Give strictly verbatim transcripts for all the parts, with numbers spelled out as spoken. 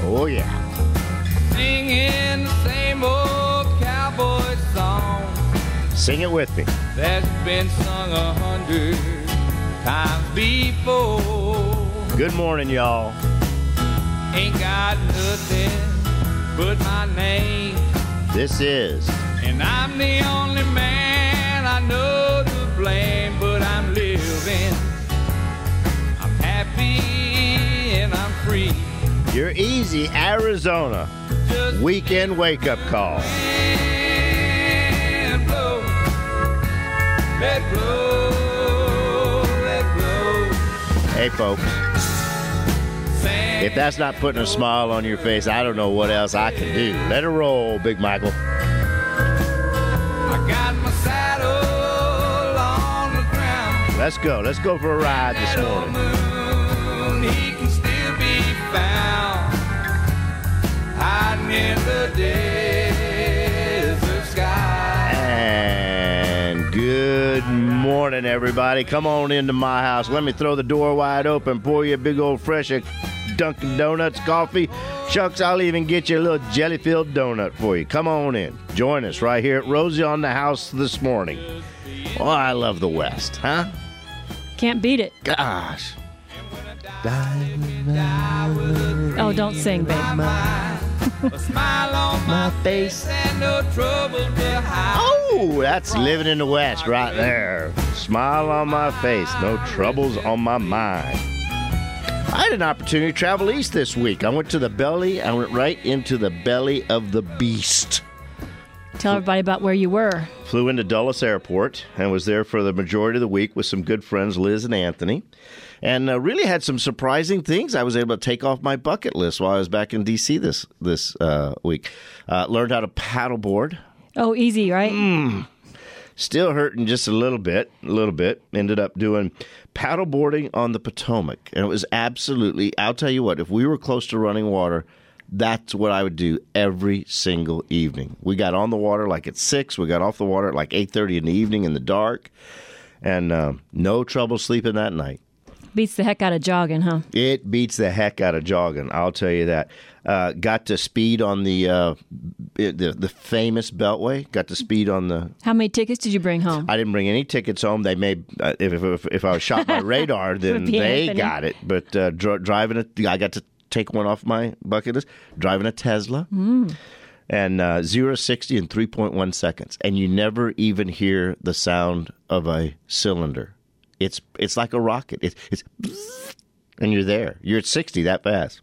Oh, yeah. Singing the same old cowboy song. Sing it with me. That's been sung a hundred times before. Good morning, y'all. Ain't got nothing but my name. This is. And I'm the only man I know to blame, but I'm living. I'm happy and I'm free. Your easy Arizona Just weekend wake-up call. Let blow, let blow, let blow. Hey, folks. If that's not putting a smile on your face, I don't know what else I can do. Let it roll, Big Michael. I got my saddle on the ground. Let's go. Let's go for a ride this morning. Moon, he can still be found hiding in the desert sky. And good morning, everybody. Come on into my house. Let me throw the door wide open. Pour you a big old fresh Dunkin' Donuts coffee. Shucks, I'll even get you a little jelly-filled donut for you. Come on in. Join us right here at Rosie on the House this morning. Oh, I love the West, huh? Can't beat it. Gosh. Oh, don't sing, babe. A smile on my face and no trouble to hide. Oh, that's living in the West right there. Smile on my face, no troubles on my mind. I had an opportunity to travel east this week. I went to the belly, I went right into the belly of the beast. Tell everybody about where you were. Flew into Dulles Airport and was there for the majority of the week with some good friends, Liz and Anthony. And uh, really had some surprising things I was able to take off my bucket list while I was back in D C this this uh, week. Uh, learned how to paddleboard. Oh, easy, right? Mm. Still hurting just a little bit, a little bit. Ended up doing paddleboarding on the Potomac. And it was absolutely, I'll tell you what, if we were close to running water, that's what I would do every single evening. We got on the water like at six. We got off the water at like eight thirty in the evening in the dark. And uh, no trouble sleeping that night. Beats the heck out of jogging, huh? It beats the heck out of jogging, I'll tell you that. Uh, got to speed on the, uh, the the famous Beltway. Got to speed on the... How many tickets did you bring home? I didn't bring any tickets home. They may... Uh, if, if if I was shot by radar, then they Anthony. got it. But uh, dr- driving a... I got to take one off my bucket list. Driving a Tesla. Mm. And uh, zero to sixty in three point one seconds. And you never even hear the sound of a cylinder. It's it's like a rocket. It's, it's and you're there. You're at sixty that fast.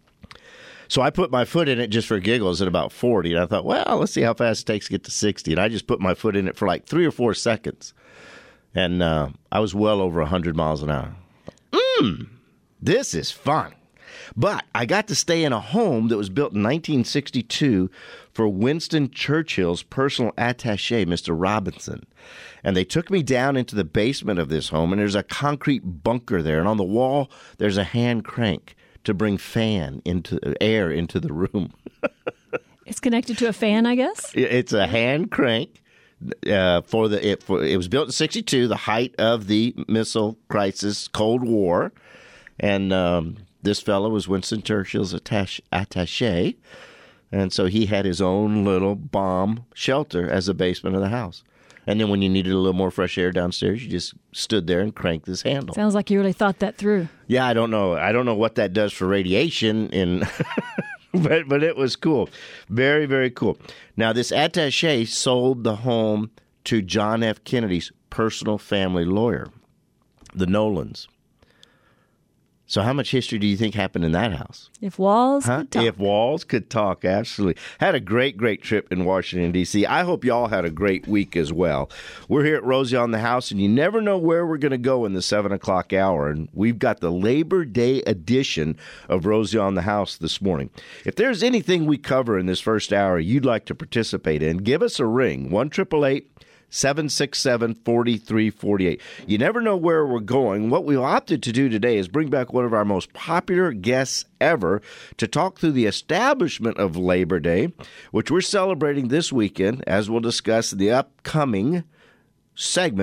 So I put my foot in it just for giggles at about forty. And I thought, well, let's see how fast it takes to get to sixty. And I just put my foot in it for like three or four seconds. And uh, I was well over one hundred miles an hour. Mmm, this is fun. But I got to stay in a home that was built in nineteen sixty-two for Winston Churchill's personal attaché, Mister Robinson. And they took me down into the basement of this home, and there's a concrete bunker there. And on the wall, there's a hand crank to bring fan into air into the room. It's connected to a fan, I guess? It's a hand crank. Uh, for the it, for, it was built in sixty-two, the height of the missile crisis, Cold War. And um, this fellow was Winston Churchill's attache, attaché. And so he had his own little bomb shelter as the basement of the house. And then when you needed a little more fresh air downstairs, you just stood there and cranked this handle. Sounds like you really thought that through. Yeah, I don't know. I don't know what that does for radiation, in, but but it was cool. Very, very cool. Now, this attaché sold the home to John F. Kennedy's personal family lawyer, the Nolans. So how much history do you think happened in that house? If walls Huh? could talk. If walls could talk, absolutely. Had a great, great trip in Washington, D C I hope y'all had a great week as well. We're here at Rosie on the House, and you never know where we're going to go in the seven o'clock hour. And we've got the Labor Day edition of Rosie on the House this morning. If there's anything we cover in this first hour you'd like to participate in, give us a ring, one eight eight eight, seven six seven, four three four eight. You never know where we're going. What we opted to do today is bring back one of our most popular guests ever to talk through the establishment of Labor Day, which we're celebrating this weekend, as we'll discuss in the upcoming segment,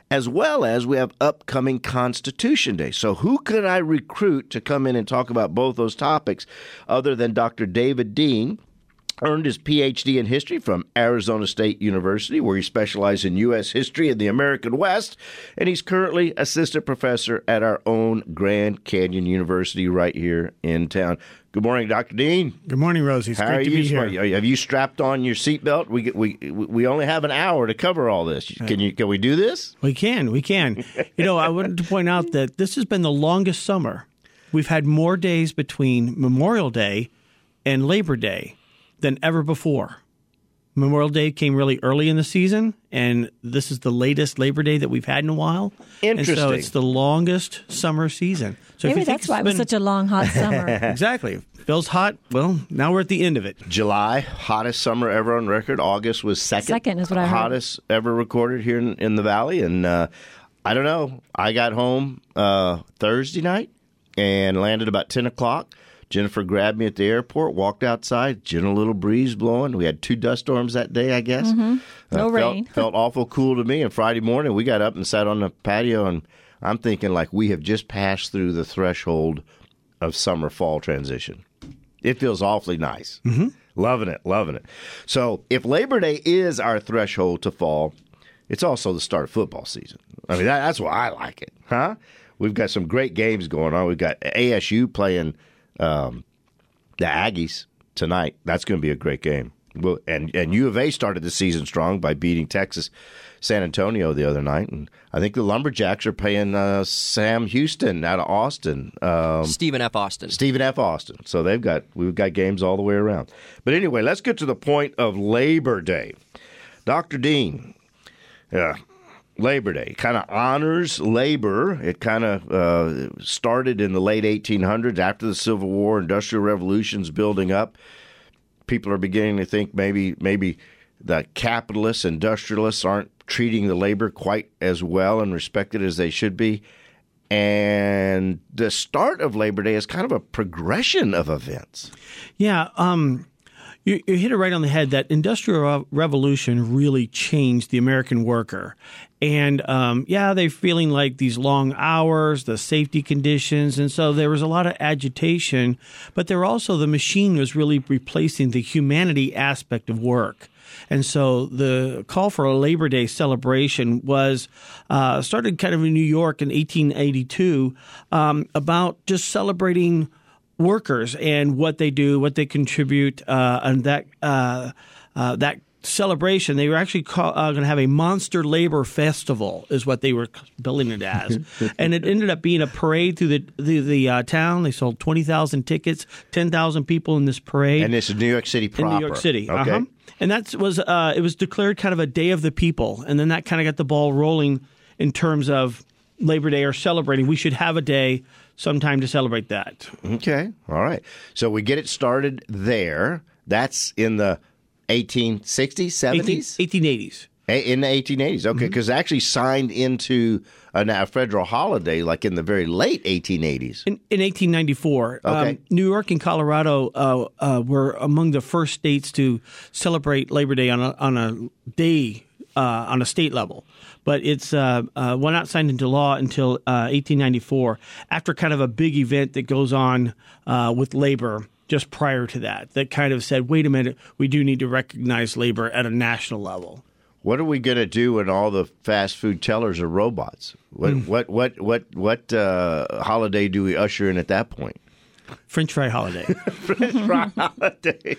as well as we have upcoming Constitution Day. So who could I recruit to come in and talk about both those topics other than Doctor David Dean? Earned his P H D in history from Arizona State University, where he specialized in U S history in the American West, and he's currently assistant professor at our own Grand Canyon University right here in town. Good morning, Doctor Dean. Good morning, Rosie. It's How great are to you? be here. Have you strapped on your seatbelt? We we we only have an hour to cover all this. Can you can we do this? We can. We can. You know, I wanted to point out that this has been the longest summer. We've had more days between Memorial Day and Labor Day than ever before. Memorial Day came really early in the season, and this is the latest Labor Day that we've had in a while. Interesting. And so it's the longest summer season. So Maybe if you think that's why it's it was been- such a long, hot summer. Exactly. Feels hot. Well, now we're at the end of it. July, hottest summer ever on record. August was second. Second is what I heard. Hottest ever recorded here in, in the Valley. And uh, I don't know. I got home uh, Thursday night and landed about ten o'clock. Jennifer grabbed me at the airport, walked outside, gentle little breeze blowing. We had two dust storms that day, I guess. Mm-hmm. No uh, rain. Felt, felt awful cool to me. And Friday morning, we got up and sat on the patio, and I'm thinking like we have just passed through the threshold of summer-fall transition. It feels awfully nice. Mm-hmm. Loving it, loving it. So if Labor Day is our threshold to fall, it's also the start of football season. I mean, that, that's why I like it, huh? We've got some great games going on. We've got A S U playing um, the Aggies tonight. That's going to be a great game. Well, and, and U of A started the season strong by beating Texas San Antonio the other night. And I think the Lumberjacks are playing uh, Sam Houston out of Austin. Um, Stephen F. Austin. Stephen F. Austin. So they've got we've got games all the way around. But anyway, let's get to the point of Labor Day. Doctor Dean, uh, Labor Day kind of honors labor. It kind of uh, started in the late eighteen hundreds after the Civil War, Industrial Revolution's building up. People are beginning to think maybe maybe the capitalists, industrialists aren't treating the labor quite as well and respected as they should be. And the start of Labor Day is kind of a progression of events. Yeah, um, you, you hit it right on the head. That Industrial Revolution really changed the American worker. And, um, yeah, they're feeling like these long hours, the safety conditions, and so there was a lot of agitation. But there also, the machine was really replacing the humanity aspect of work. And so the call for a Labor Day celebration was uh, started kind of in New York in eighteen eighty-two um, about just celebrating workers and what they do, what they contribute, uh, and that uh, uh, that celebration. They were actually call, uh, going to have a monster labor festival, is what they were billing it as, and it ended up being a parade through the the, the uh, town. They sold twenty thousand tickets, ten thousand people in this parade, And this is New York City proper. in New York City. Okay. Uh-huh. And that was uh, it was declared kind of a day of the people, and then that kind of got the ball rolling in terms of Labor Day or celebrating. We should have a day sometime to celebrate that. Okay. All right. So we get it started there. That's in the eighteen sixties, seventies? eighteen eighties. In the eighteen eighties. Okay. Because mm-hmm. actually signed into a, a federal holiday like in the very late eighteen eighties. In, in eighteen ninety-four, okay. um, New York and Colorado uh, uh, were among the first states to celebrate Labor Day on a, on a day uh, on a state level. But it's uh, uh, well, not signed into law until uh, eighteen ninety-four, after kind of a big event that goes on uh, with labor just prior to that, that kind of said, wait a minute, we do need to recognize labor at a national level. What are we going to do when all the fast food tellers are robots? What mm. what what what what uh, holiday do we usher in at that point? French fry holiday. French fry holiday.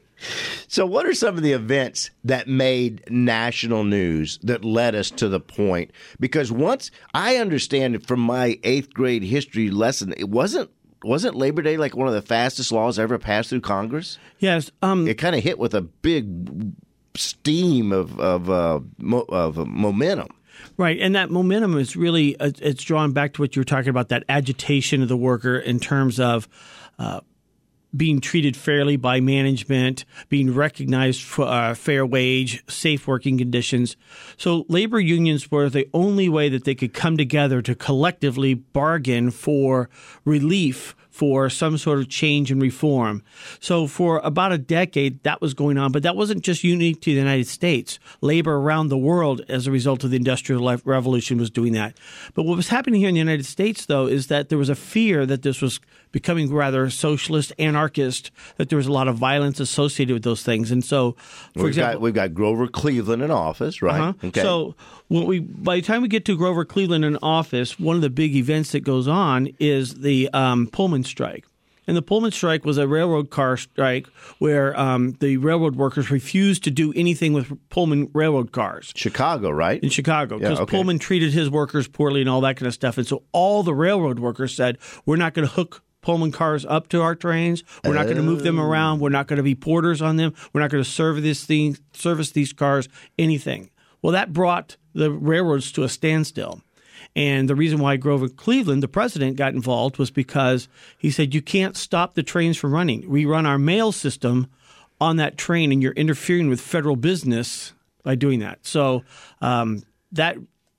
So what are some of the events that made national news that led us to the point? Because once I understand it from my eighth grade history lesson, it wasn't wasn't Labor Day like one of the fastest laws ever passed through Congress? Yes. Um, it kind of hit with a big steam of of uh, mo- of uh, momentum. Right, and that momentum is really uh, it's drawn back to what you were talking about, that agitation of the worker in terms of uh, being treated fairly by management, being recognized for uh, fair wage, safe working conditions. So labor unions were the only way that they could come together to collectively bargain for relief for some sort of change and reform. So for about a decade, that was going on, but that wasn't just unique to the United States. Labor around the world, as a result of the Industrial Revolution, was doing that. But what was happening here in the United States, though, is that there was a fear that this was becoming rather socialist, anarchist, that there was a lot of violence associated with those things. And so, for we've example, got, we've got Grover Cleveland in office, right? Uh-huh. Okay. So when we, by the time we get to Grover Cleveland in office, one of the big events that goes on is the um, Pullman strike. And the Pullman strike was a railroad car strike where um, the railroad workers refused to do anything with Pullman railroad cars. Chicago, right? In Chicago, because Yeah, okay. Pullman treated his workers poorly and all that kind of stuff. And so all the railroad workers said, we're not going to hook Pullman cars up to our trains. We're not going to move them around. We're not going to be porters on them. We're not going to serve this thing, service these cars, anything. Well, that brought the railroads to a standstill. And the reason why Grover Cleveland, the president, got involved was because he said, you can't stop the trains from running. We run our mail system on that train, and you're interfering with federal business by doing that. So um, that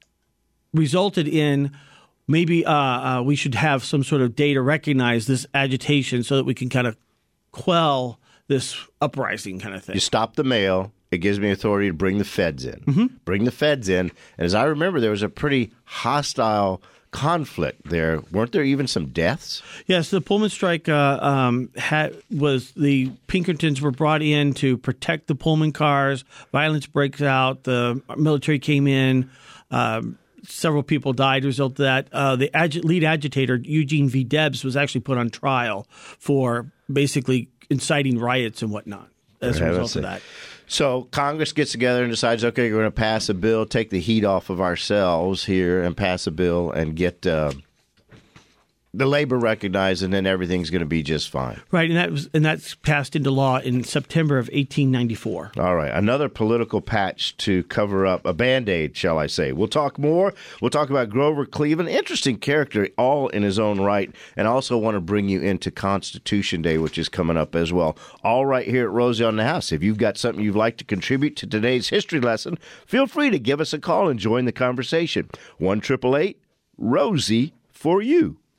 resulted in maybe uh, uh, we should have some sort of day to recognize this agitation so that we can kind of quell this uprising kind of thing. You stop the mail. It gives me authority to bring the feds in. Mm-hmm. Bring the feds in. And as I remember, there was a pretty hostile conflict there. Weren't there even some deaths? Yes, the Pullman strike uh, um, had, was the Pinkertons were brought in to protect the Pullman cars. Violence breaks out. The military came in. Um, several people died as a result of that. Uh, the agi- lead agitator, Eugene V. Debs, was actually put on trial for basically inciting riots and whatnot as a result of that. So Congress gets together and decides, okay, we're going to pass a bill, take the heat off of ourselves here and pass a bill and get uh, the labor recognized, and then everything's going to be just fine. Right, and that was and that's passed into law in September of eighteen ninety-four. All right, another political patch to cover up, a Band-Aid, shall I say. We'll talk more. We'll talk about Grover Cleveland, interesting character, all in his own right, and I also want to bring you into Constitution Day, which is coming up as well. All right here at Rosie on the House. If you've got something you'd like to contribute to today's history lesson, feel free to give us a call and join the conversation. one eight eight eight, R O S I E for you.